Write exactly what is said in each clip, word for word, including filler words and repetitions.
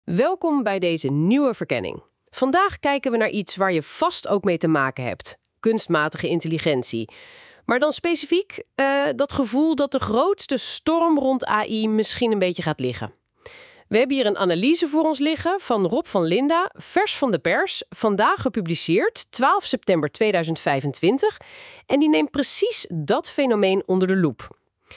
Welkom bij deze nieuwe verkenning. Vandaag kijken we naar iets waar je vast ook mee te maken hebt. Kunstmatige intelligentie. Maar dan specifiek uh, dat gevoel dat de grootste storm rond A I misschien een beetje gaat liggen. We hebben hier een analyse voor ons liggen van Rob van Linda, vers van de pers, vandaag gepubliceerd, twaalf september tweeduizend vijfentwintig. En die neemt precies dat fenomeen onder de loep.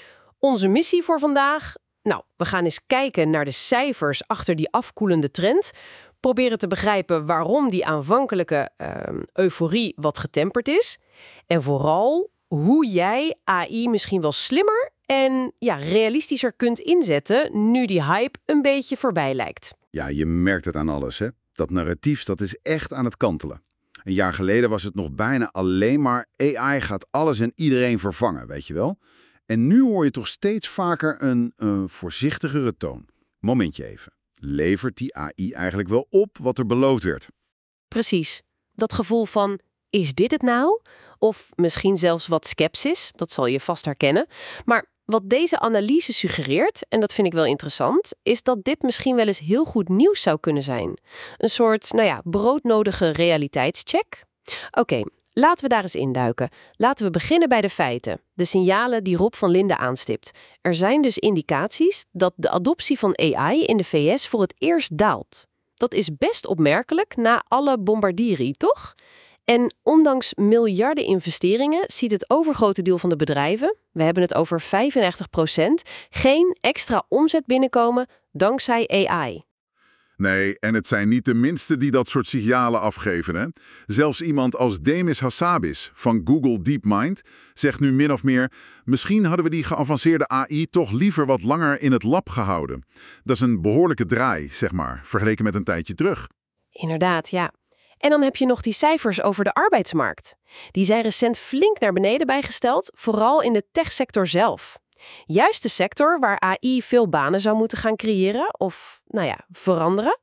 Onze missie voor vandaag? Nou, we gaan eens kijken naar de cijfers achter die afkoelende trend. Proberen te begrijpen waarom die aanvankelijke uh, euforie wat getemperd is. En vooral hoe jij A I misschien wel slimmer en ja, realistischer kunt inzetten nu die hype een beetje voorbij lijkt. Ja, je merkt het aan alles, hè? Dat narratief, dat is echt aan het kantelen. Een jaar geleden was het nog bijna alleen maar A I gaat alles en iedereen vervangen, weet je wel? En nu hoor je toch steeds vaker een uh, voorzichtigere toon. Momentje even. Levert die A I eigenlijk wel op wat er beloofd werd? Precies. Dat gevoel van, is dit het nou? Of misschien zelfs wat scepsis, dat zal je vast herkennen. Maar wat deze analyse suggereert, en dat vind ik wel interessant, is dat dit misschien wel eens heel goed nieuws zou kunnen zijn. Een soort, nou ja, broodnodige realiteitscheck. Oké. Okay. Laten we daar eens induiken. Laten we beginnen bij de feiten. De signalen die Rob van Linda aanstipt. Er zijn dus indicaties dat de adoptie van A I in de V S voor het eerst daalt. Dat is best opmerkelijk na alle bombardierie, toch? En ondanks miljarden investeringen ziet het overgrote deel van de bedrijven, we hebben het over vijfennegentig procent, geen extra omzet binnenkomen dankzij A I. Nee, en het zijn niet de minste die dat soort signalen afgeven, hè? Zelfs iemand als Demis Hassabis van Google DeepMind zegt nu min of meer, misschien hadden we die geavanceerde A I toch liever wat langer in het lab gehouden. Dat is een behoorlijke draai, zeg maar, vergeleken met een tijdje terug. Inderdaad, ja. En dan heb je nog die cijfers over de arbeidsmarkt. Die zijn recent flink naar beneden bijgesteld, vooral in de techsector zelf. Juist de sector waar A I veel banen zou moeten gaan creëren of, nou ja, veranderen.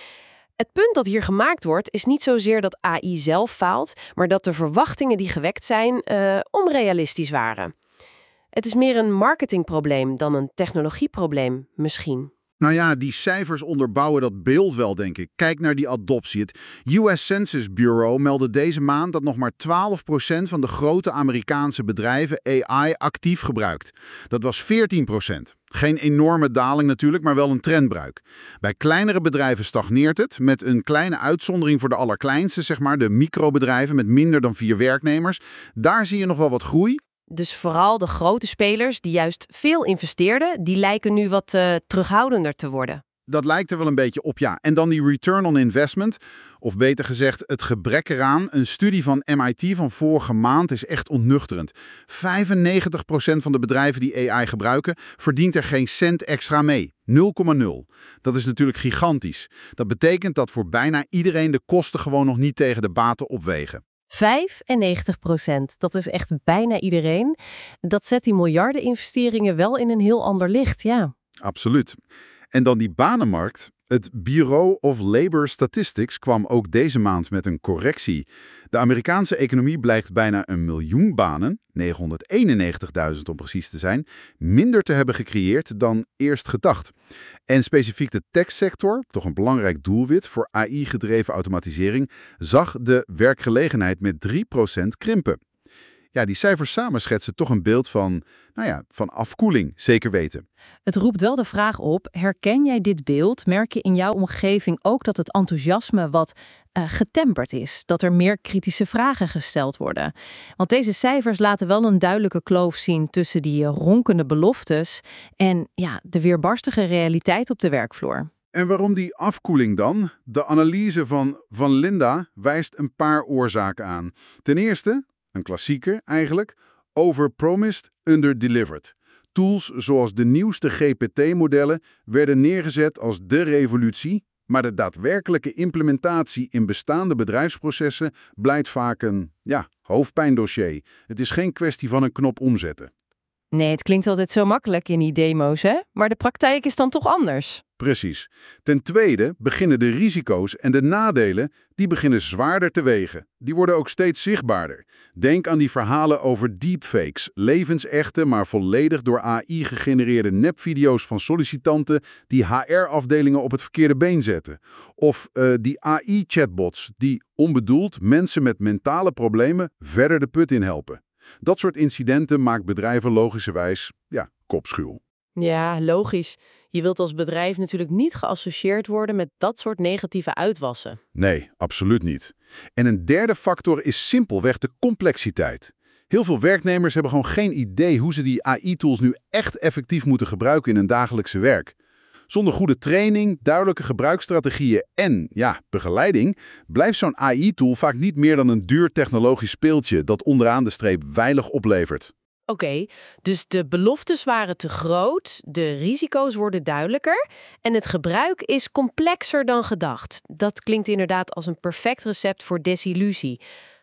Het punt dat hier gemaakt wordt is niet zozeer dat A I zelf faalt, maar dat de verwachtingen die gewekt zijn uh, onrealistisch waren. Het is meer een marketingprobleem dan een technologieprobleem, misschien. Nou ja, die cijfers onderbouwen dat beeld wel, denk ik. Kijk naar die adoptie. Het U S Census Bureau meldde deze maand dat nog maar twaalf procent van de grote Amerikaanse bedrijven A I actief gebruikt. Dat was veertien procent. Geen enorme daling natuurlijk, maar wel een trendbruik. Bij kleinere bedrijven stagneert het, met een kleine uitzondering voor de allerkleinste, zeg maar, de microbedrijven met minder dan vier werknemers. Daar zie je nog wel wat groei. Dus vooral de grote spelers die juist veel investeerden, die lijken nu wat uh, terughoudender te worden. Dat lijkt er wel een beetje op, ja. En dan die return on investment, of beter gezegd het gebrek eraan. Een studie van M I T van vorige maand is echt ontnuchterend. vijfennegentig procent van de bedrijven die A I gebruiken, verdient er geen cent extra mee. nul komma nul. Dat is natuurlijk gigantisch. Dat betekent dat voor bijna iedereen de kosten gewoon nog niet tegen de baten opwegen. vijfennegentig procent, dat is echt bijna iedereen. Dat zet die miljarden investeringen wel in een heel ander licht, ja. Absoluut. En dan die banenmarkt. Het Bureau of Labor Statistics kwam ook deze maand met een correctie. De Amerikaanse economie blijkt bijna een miljoen banen, negenhonderdeenennegentigduizend om precies te zijn, minder te hebben gecreëerd dan eerst gedacht. En specifiek de techsector, toch een belangrijk doelwit voor A I-gedreven automatisering, zag de werkgelegenheid met drie procent krimpen. Ja, die cijfers samen schetsen toch een beeld van, nou ja, van afkoeling, zeker weten. Het roept wel de vraag op, herken jij dit beeld? Merk je in jouw omgeving ook dat het enthousiasme wat uh, getemperd is? Dat er meer kritische vragen gesteld worden? Want deze cijfers laten wel een duidelijke kloof zien tussen die ronkende beloftes en ja, de weerbarstige realiteit op de werkvloer. En waarom die afkoeling dan? De analyse van Van Linda wijst een paar oorzaken aan. Ten eerste, een klassieker eigenlijk, overpromised, underdelivered. Tools zoals de nieuwste G P T-modellen werden neergezet als de revolutie, maar de daadwerkelijke implementatie in bestaande bedrijfsprocessen blijkt vaak een, ja, hoofdpijndossier. Het is geen kwestie van een knop omzetten. Nee, het klinkt altijd zo makkelijk in die demo's, hè? Maar de praktijk is dan toch anders? Precies. Ten tweede beginnen de risico's en de nadelen die beginnen zwaarder te wegen. Die worden ook steeds zichtbaarder. Denk aan die verhalen over deepfakes, levensechte maar volledig door A I gegenereerde nepvideo's van sollicitanten die H R-afdelingen op het verkeerde been zetten. Of uh, die A I-chatbots die onbedoeld mensen met mentale problemen verder de put in helpen. Dat soort incidenten maakt bedrijven logischerwijs, ja, kopschuw. Ja, logisch. Je wilt als bedrijf natuurlijk niet geassocieerd worden met dat soort negatieve uitwassen. Nee, absoluut niet. En een derde factor is simpelweg de complexiteit. Heel veel werknemers hebben gewoon geen idee hoe ze die A I-tools nu echt effectief moeten gebruiken in hun dagelijkse werk. Zonder goede training, duidelijke gebruiksstrategieën en, ja, begeleiding blijft zo'n A I-tool vaak niet meer dan een duur technologisch speeltje dat onderaan de streep weinig oplevert. Oké, okay, dus de beloftes waren te groot, de risico's worden duidelijker en het gebruik is complexer dan gedacht. Dat klinkt inderdaad als een perfect recept voor desillusie.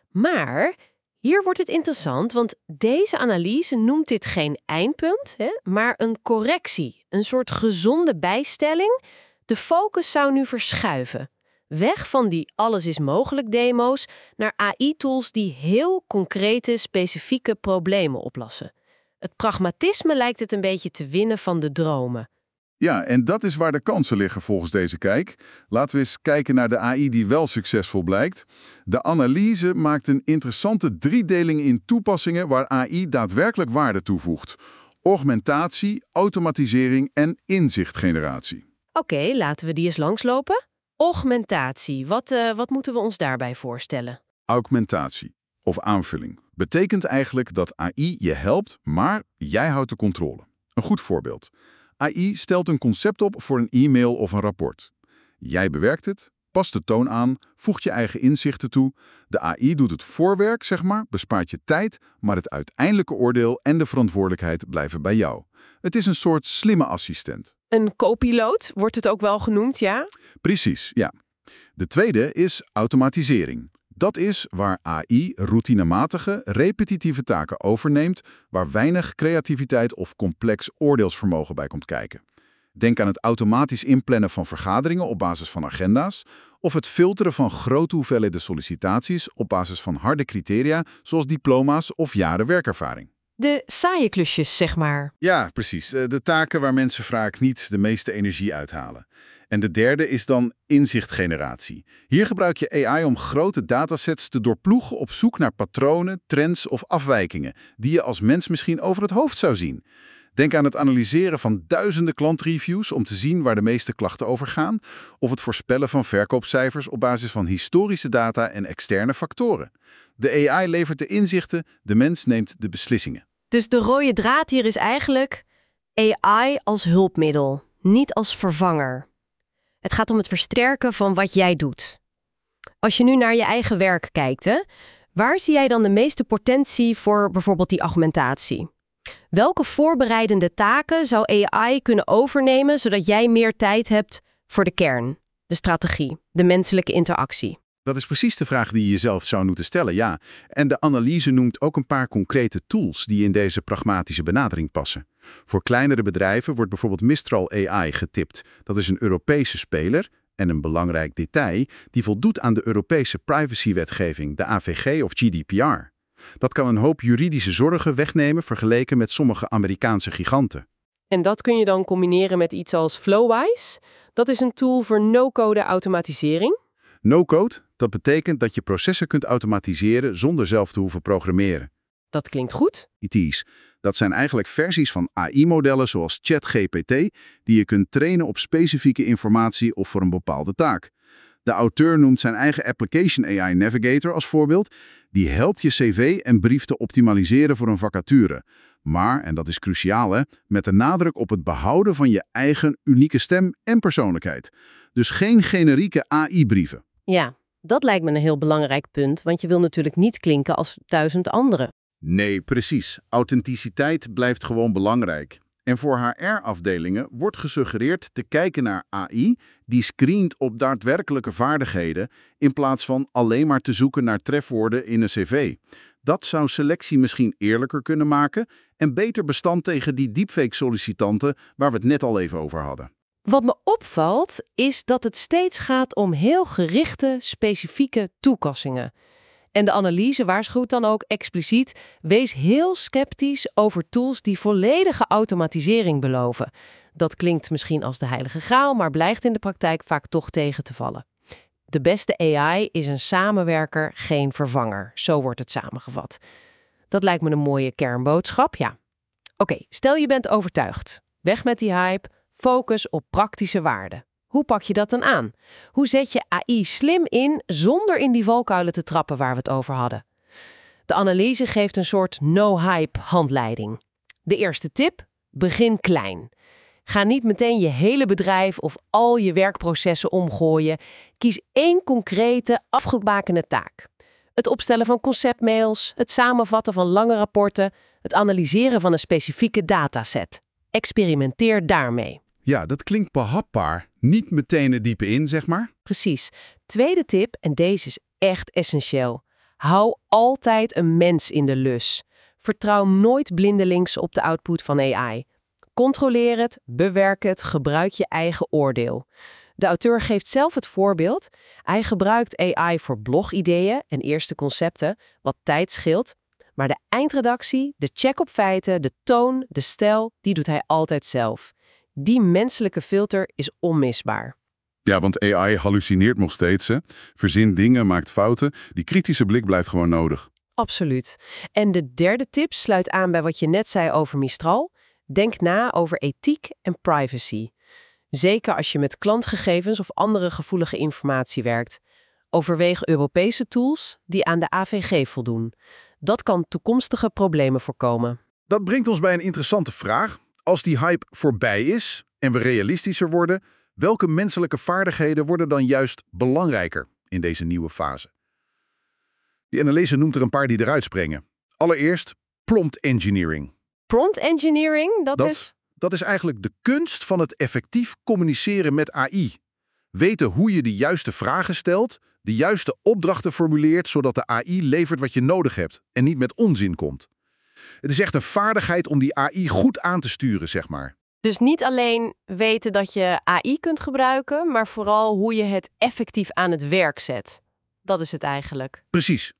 Maar hier wordt het interessant, want deze analyse noemt dit geen eindpunt, hè, maar een correctie, een soort gezonde bijstelling. De focus zou nu verschuiven. Weg van die alles is mogelijk demo's naar A I-tools die heel concrete, specifieke problemen oplossen. Het pragmatisme lijkt het een beetje te winnen van de dromen. Ja, en dat is waar de kansen liggen volgens deze kijk. Laten we eens kijken naar de A I die wel succesvol blijkt. De analyse maakt een interessante driedeling in toepassingen waar A I daadwerkelijk waarde toevoegt. Augmentatie, automatisering en inzichtgeneratie. Oké, okay, laten we die eens langslopen. Augmentatie, wat, uh, wat moeten we ons daarbij voorstellen? Augmentatie, of aanvulling, betekent eigenlijk dat A I je helpt, maar jij houdt de controle. Een goed voorbeeld. A I stelt een concept op voor een e-mail of een rapport. Jij bewerkt het, past de toon aan, voegt je eigen inzichten toe. De A I doet het voorwerk, zeg maar, bespaart je tijd, maar het uiteindelijke oordeel en de verantwoordelijkheid blijven bij jou. Het is een soort slimme assistent. Een co-piloot wordt het ook wel genoemd, ja? Precies, ja. De tweede is automatisering. Dat is waar A I routinematige, repetitieve taken overneemt, waar weinig creativiteit of complex oordeelsvermogen bij komt kijken. Denk aan het automatisch inplannen van vergaderingen op basis van agenda's, of het filteren van grote hoeveelheden sollicitaties op basis van harde criteria, zoals diploma's of jaren werkervaring. De saaie klusjes, zeg maar. Ja, precies. De taken waar mensen vaak niet de meeste energie uithalen. En de derde is dan inzichtgeneratie. Hier gebruik je A I om grote datasets te doorploegen op zoek naar patronen, trends of afwijkingen, die je als mens misschien over het hoofd zou zien. Denk aan het analyseren van duizenden klantreviews om te zien waar de meeste klachten over gaan, of het voorspellen van verkoopcijfers op basis van historische data en externe factoren. De A I levert de inzichten, de mens neemt de beslissingen. Dus de rode draad hier is eigenlijk A I als hulpmiddel, niet als vervanger. Het gaat om het versterken van wat jij doet. Als je nu naar je eigen werk kijkt, hè, waar zie jij dan de meeste potentie voor bijvoorbeeld die augmentatie? Welke voorbereidende taken zou A I kunnen overnemen zodat jij meer tijd hebt voor de kern, de strategie, de menselijke interactie? Dat is precies de vraag die je jezelf zou moeten stellen, ja. En de analyse noemt ook een paar concrete tools die in deze pragmatische benadering passen. Voor kleinere bedrijven wordt bijvoorbeeld Mistral A I getipt. Dat is een Europese speler en een belangrijk detail die voldoet aan de Europese privacywetgeving, de A V G of G D P R. Dat kan een hoop juridische zorgen wegnemen vergeleken met sommige Amerikaanse giganten. En dat kun je dan combineren met iets als Flowise. Dat is een tool voor no-code automatisering. No-code, dat betekent dat je processen kunt automatiseren zonder zelf te hoeven programmeren. Dat klinkt goed. I T's, dat zijn eigenlijk versies van A I-modellen zoals ChatGPT die je kunt trainen op specifieke informatie of voor een bepaalde taak. De auteur noemt zijn eigen Application A I Navigator als voorbeeld. Die helpt je cv en brief te optimaliseren voor een vacature. Maar, en dat is cruciaal hè, met de nadruk op het behouden van je eigen unieke stem en persoonlijkheid. Dus geen generieke A I-brieven. Ja, dat lijkt me een heel belangrijk punt, want je wil natuurlijk niet klinken als duizend anderen. Nee, precies. Authenticiteit blijft gewoon belangrijk. En voor H R-afdelingen wordt gesuggereerd te kijken naar A I die screent op daadwerkelijke vaardigheden in plaats van alleen maar te zoeken naar trefwoorden in een cv. Dat zou selectie misschien eerlijker kunnen maken en beter bestand tegen die deepfake-sollicitanten waar we het net al even over hadden. Wat me opvalt is dat het steeds gaat om heel gerichte, specifieke toepassingen. En de analyse waarschuwt dan ook expliciet: wees heel sceptisch over tools die volledige automatisering beloven. Dat klinkt misschien als de heilige graal, maar blijkt in de praktijk vaak toch tegen te vallen. De beste A I is een samenwerker, geen vervanger. Zo wordt het samengevat. Dat lijkt me een mooie kernboodschap, ja. Oké, stel je bent overtuigd. Weg met die hype, focus op praktische waarden. Hoe pak je dat dan aan? Hoe zet je A I slim in zonder in die valkuilen te trappen waar we het over hadden? De analyse geeft een soort no-hype handleiding. De eerste tip: begin klein. Ga niet meteen je hele bedrijf of al je werkprocessen omgooien. Kies één concrete, afgebakende taak. Het opstellen van conceptmails, het samenvatten van lange rapporten, het analyseren van een specifieke dataset. Experimenteer daarmee. Ja, dat klinkt behapbaar. Niet meteen het diepe in, zeg maar. Precies. Tweede tip, en deze is echt essentieel. Hou altijd een mens in de lus. Vertrouw nooit blindelings op de output van A I. Controleer het, bewerk het, gebruik je eigen oordeel. De auteur geeft zelf het voorbeeld. Hij gebruikt A I voor blogideeën en eerste concepten, wat tijd scheelt. Maar de eindredactie, de check op feiten, de toon, de stijl, die doet hij altijd zelf. Die menselijke filter is onmisbaar. Ja, want A I hallucineert nog steeds, hè? Verzint dingen, maakt fouten. Die kritische blik blijft gewoon nodig. Absoluut. En de derde tip sluit aan bij wat je net zei over Mistral. Denk na over ethiek en privacy. Zeker als je met klantgegevens of andere gevoelige informatie werkt. Overweeg Europese tools die aan de A V G voldoen. Dat kan toekomstige problemen voorkomen. Dat brengt ons bij een interessante vraag. Als die hype voorbij is en we realistischer worden, welke menselijke vaardigheden worden dan juist belangrijker in deze nieuwe fase? Die analyse noemt er een paar die eruit springen. Allereerst prompt engineering. Prompt engineering, dat, Dat, is... dat is eigenlijk de kunst van het effectief communiceren met A I. Weten hoe je de juiste vragen stelt, de juiste opdrachten formuleert, zodat de A I levert wat je nodig hebt en niet met onzin komt. Het is echt een vaardigheid om die A I goed aan te sturen, zeg maar. Dus niet alleen weten dat je A I kunt gebruiken, maar vooral hoe je het effectief aan het werk zet. Dat is het eigenlijk. Precies.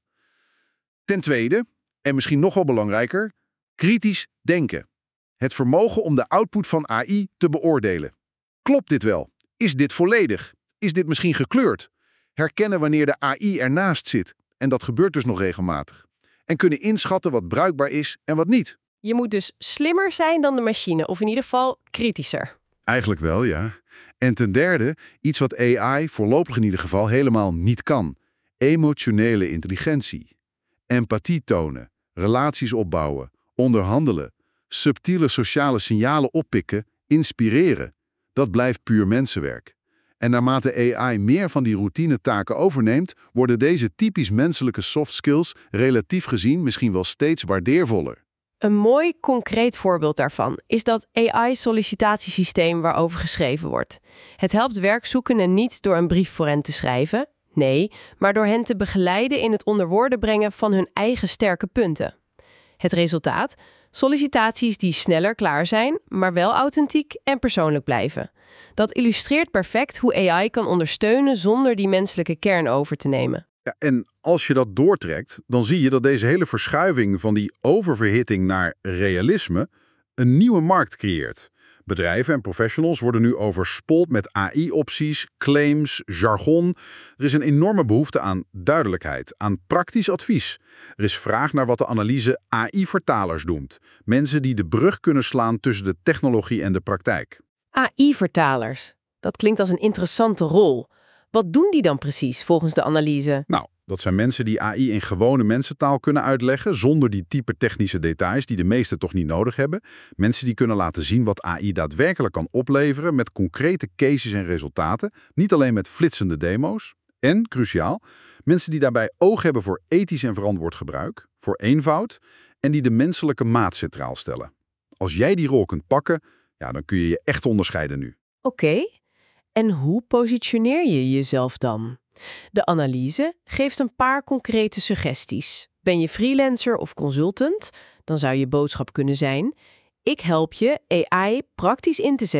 Ten tweede, en misschien nog wel belangrijker, kritisch denken. Het vermogen om de output van A I te beoordelen. Klopt dit wel? Is dit volledig? Is dit misschien gekleurd? Herkennen wanneer de A I ernaast zit. En dat gebeurt dus nog regelmatig. En kunnen inschatten wat bruikbaar is en wat niet. Je moet dus slimmer zijn dan de machine, of in ieder geval kritischer. Eigenlijk wel, ja. En ten derde, iets wat A I voorlopig in ieder geval helemaal niet kan. Emotionele intelligentie. Empathie tonen, relaties opbouwen, onderhandelen, subtiele sociale signalen oppikken, inspireren. Dat blijft puur mensenwerk. En naarmate A I meer van die routinetaken overneemt, worden deze typisch menselijke soft skills relatief gezien misschien wel steeds waardeervoller. Een mooi concreet voorbeeld daarvan is dat A I-sollicitatiesysteem waarover geschreven wordt. Het helpt werkzoekenden niet door een brief voor hen te schrijven, nee, maar door hen te begeleiden in het onder woorden brengen van hun eigen sterke punten. Het resultaat? Sollicitaties die sneller klaar zijn, maar wel authentiek en persoonlijk blijven. Dat illustreert perfect hoe A I kan ondersteunen zonder die menselijke kern over te nemen. Ja, en als je dat doortrekt, dan zie je dat deze hele verschuiving van die oververhitting naar realisme een nieuwe markt creëert. Bedrijven en professionals worden nu overspoeld met A I-opties, claims, jargon. Er is een enorme behoefte aan duidelijkheid, aan praktisch advies. Er is vraag naar wat de analyse A I-vertalers noemt. Mensen die de brug kunnen slaan tussen de technologie en de praktijk. A I-vertalers, dat klinkt als een interessante rol. Wat doen die dan precies volgens de analyse? Nou, dat zijn mensen die A I in gewone mensentaal kunnen uitleggen, zonder die type technische details die de meesten toch niet nodig hebben. Mensen die kunnen laten zien wat A I daadwerkelijk kan opleveren met concrete cases en resultaten, niet alleen met flitsende demo's. En, cruciaal, mensen die daarbij oog hebben voor ethisch en verantwoord gebruik, voor eenvoud en die de menselijke maat centraal stellen. Als jij die rol kunt pakken, ja, dan kun je je echt onderscheiden nu. Oké, okay. En hoe positioneer je jezelf dan? De analyse geeft een paar concrete suggesties. Ben je freelancer of consultant? Dan zou je boodschap kunnen zijn: ik help je A I praktisch in te zetten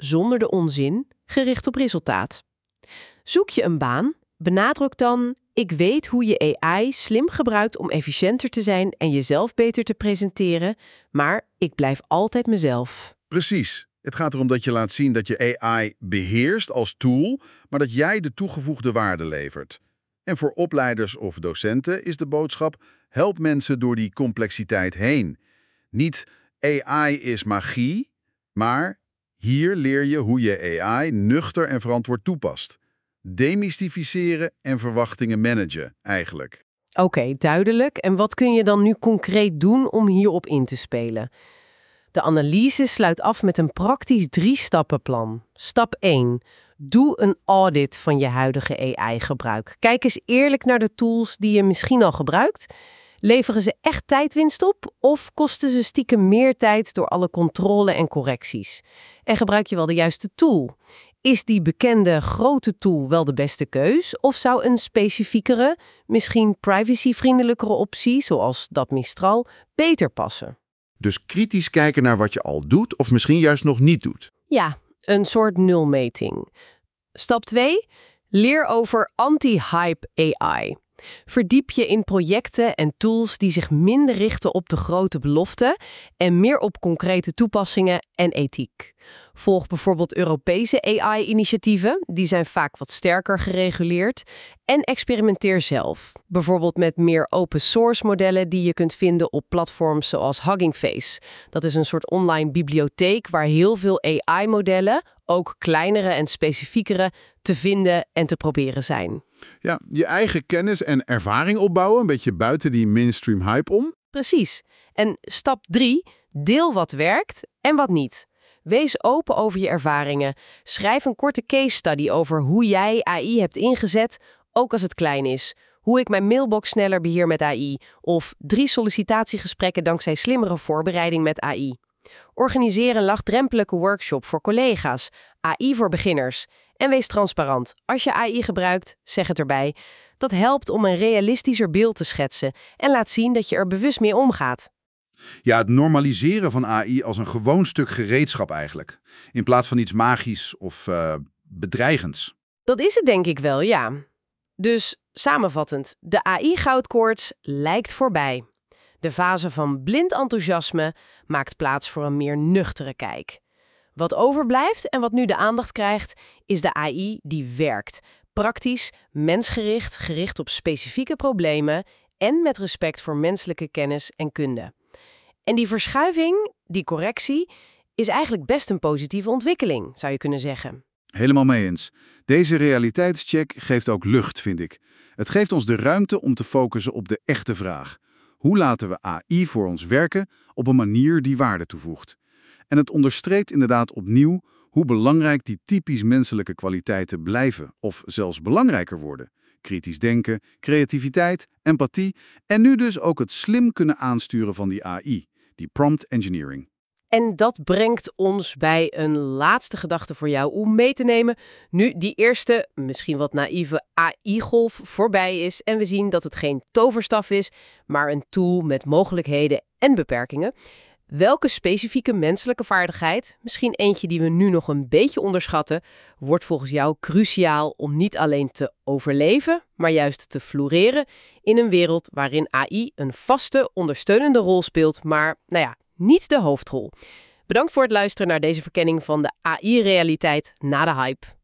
zonder de onzin, gericht op resultaat. Zoek je een baan? Benadruk dan: ik weet hoe je A I slim gebruikt om efficiënter te zijn en jezelf beter te presenteren, maar ik blijf altijd mezelf. Precies. Het gaat erom dat je laat zien dat je A I beheerst als tool, maar dat jij de toegevoegde waarde levert. En voor opleiders of docenten is de boodschap: help mensen door die complexiteit heen. Niet A I is magie, maar hier leer je hoe je A I nuchter en verantwoord toepast. Demystificeren en verwachtingen managen, eigenlijk. Oké, okay, duidelijk. En wat kun je dan nu concreet doen om hierop in te spelen? De analyse sluit af met een praktisch drie-stappenplan. Stap één. Doe een audit van je huidige A I-gebruik. Kijk eens eerlijk naar de tools die je misschien al gebruikt. Leveren ze echt tijdwinst op of kosten ze stiekem meer tijd door alle controle en correcties? En gebruik je wel de juiste tool? Is die bekende grote tool wel de beste keus? Of zou een specifiekere, misschien privacyvriendelijkere optie, zoals dat Mistral, beter passen? Dus kritisch kijken naar wat je al doet of misschien juist nog niet doet. Ja, een soort nulmeting. Stap twee. Leer over anti-hype A I. Verdiep je in projecten en tools die zich minder richten op de grote beloften en meer op concrete toepassingen en ethiek. Volg bijvoorbeeld Europese A I-initiatieven, die zijn vaak wat sterker gereguleerd, en experimenteer zelf. Bijvoorbeeld met meer open source modellen die je kunt vinden op platforms zoals Hugging Face. Dat is een soort online bibliotheek waar heel veel A I-modellen, ook kleinere en specifiekere, te vinden en te proberen zijn. Ja, je eigen kennis en ervaring opbouwen, een beetje buiten die mainstream hype om. Precies. En stap drie, deel wat werkt en wat niet. Wees open over je ervaringen. Schrijf een korte case study over hoe jij A I hebt ingezet, ook als het klein is. Hoe ik mijn mailbox sneller beheer met A I. Of drie sollicitatiegesprekken dankzij slimmere voorbereiding met A I. Organiseer een laagdrempelige workshop voor collega's. A I voor beginners. En wees transparant. Als je A I gebruikt, zeg het erbij. Dat helpt om een realistischer beeld te schetsen en laat zien dat je er bewust mee omgaat. Ja, het normaliseren van A I als een gewoon stuk gereedschap eigenlijk. In plaats van iets magisch of uh, bedreigends. Dat is het denk ik wel, ja. Dus samenvattend, de A I-goudkoorts lijkt voorbij. De fase van blind enthousiasme maakt plaats voor een meer nuchtere kijk. Wat overblijft en wat nu de aandacht krijgt, is de A I die werkt. Praktisch, mensgericht, gericht op specifieke problemen en met respect voor menselijke kennis en kunde. En die verschuiving, die correctie, is eigenlijk best een positieve ontwikkeling, zou je kunnen zeggen. Helemaal mee eens. Deze realiteitscheck geeft ook lucht, vind ik. Het geeft ons de ruimte om te focussen op de echte vraag. Hoe laten we A I voor ons werken op een manier die waarde toevoegt? En het onderstreept inderdaad opnieuw hoe belangrijk die typisch menselijke kwaliteiten blijven of zelfs belangrijker worden. Kritisch denken, creativiteit, empathie en nu dus ook het slim kunnen aansturen van die A I, die prompt engineering. En dat brengt ons bij een laatste gedachte voor jou om mee te nemen. Nu die eerste, misschien wat naïeve A I-golf voorbij is en we zien dat het geen toverstaf is, maar een tool met mogelijkheden en beperkingen. Welke specifieke menselijke vaardigheid, misschien eentje die we nu nog een beetje onderschatten, wordt volgens jou cruciaal om niet alleen te overleven, maar juist te floreren in een wereld waarin A I een vaste, ondersteunende rol speelt, maar, nou ja, niet de hoofdrol. Bedankt voor het luisteren naar deze verkenning van de A I-realiteit na de hype.